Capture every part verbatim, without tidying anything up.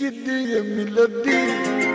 جدیه میلادی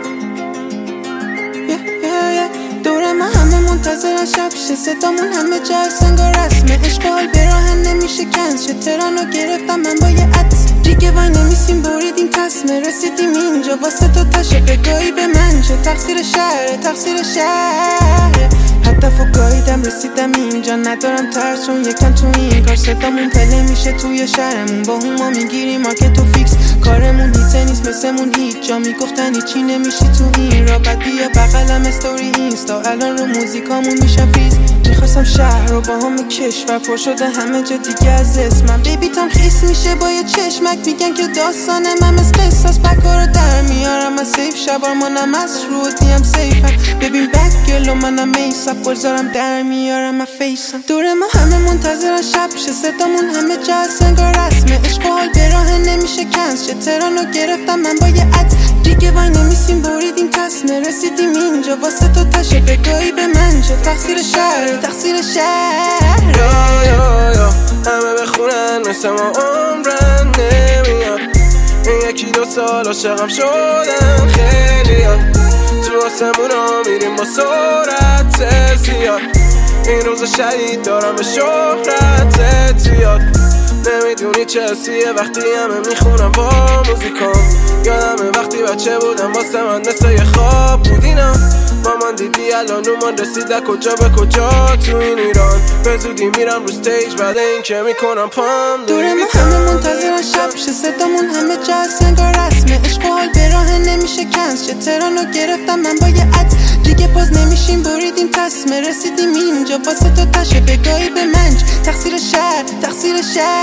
دور ما همه منتظرن شب شه، صدامون همه جا سنگار رسمه، عشق حال به راه نمیشه کنز شه، ترانو گرفتم من با یه عطس دیگه وای نمیسیم بریدیم تصمه، رسیدیم اینجا واسه تو تشه بگاهی به من شه، تقصیر شهره تقصیر شهره، هدف و گاهیدم رسیدم اینجا، ندارم ترس چون یکم تو این کار صدامون پله میشه توی شهرمون، با هما میگیریم مارکت و فیکس، کارمون هیته نیست مثلمون هیچ جا، میگفتن هیچی نمیشی تو این را، بعد بیا بغلم استوری اینستا، الان رو موزیکامون میشم فریز، میخواستم شهر رو با هم کشور پر شده همه جا دیگه از اسمم، بیبی تام خیس میشه با یه چشمک، میگن که داستانم هم از قصاص، بکا رو در میارم از سیف، شبار منم از رودیم سیفم، ببین بک گلو منم میساب گذارم در میارم از فیسم، دور ما همه منتظرن شب شه، صدامون همه جا سنگار رسمه، عشق حال به راه نمیشه کنز شه، ترانو گرفتم من با یه عطس دیگه وای نمیسیم بریدیم تصمه، رسیدیم اینجا واسه تو تشه بگاهی به من شه، تقصیر شهر تقصیر شهر یا یا یا همه بخونن مثل ما عمرن نمیاد، این یکی دو سال عاشقم شدن خیلی ها، تو آسمون ها میریم با سرعت زیاد، این روز شهید دارم به شهرت زیاد، نمیدونی چه حسیه وقتی همه میخونم با موزیکام، یادمه وقتی بچه بودم واسه من مثل یه خواب بود اینا، مامان دیدی الان اومان رسیده کجا به کجا تو این ایران، به زودی میرم رو ستیج بعد این که میکنم پام دور ما همه منتظرن شب شه، صدامون همه جا سنگار رسمه، عشق حال به راه نمیشه کنز شه، ترانو گرفتم من با یه عطس دیگه باز نمیشیم بریدیم تصمه، رسیدیم اینجا واسه تو تشه بگاهی به منج، تقصیر شهر تقصیر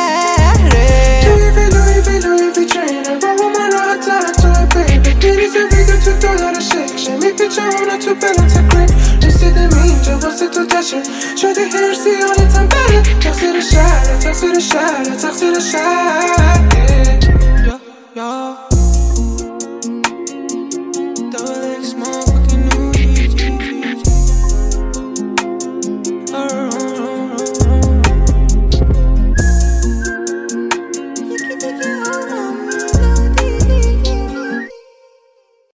شهره لوی وی لوی وی لوی وی ترینر بابا من راحت ترم توی بیبی گریزه ویدیو تو دلار شک شه، میپیچه اونا تو بلات کریپ، رسیدم اینجا واسه تو تشه شدی هرسی حالتم بره، تقصیر شهر تقصیر شهر تقصیر شهر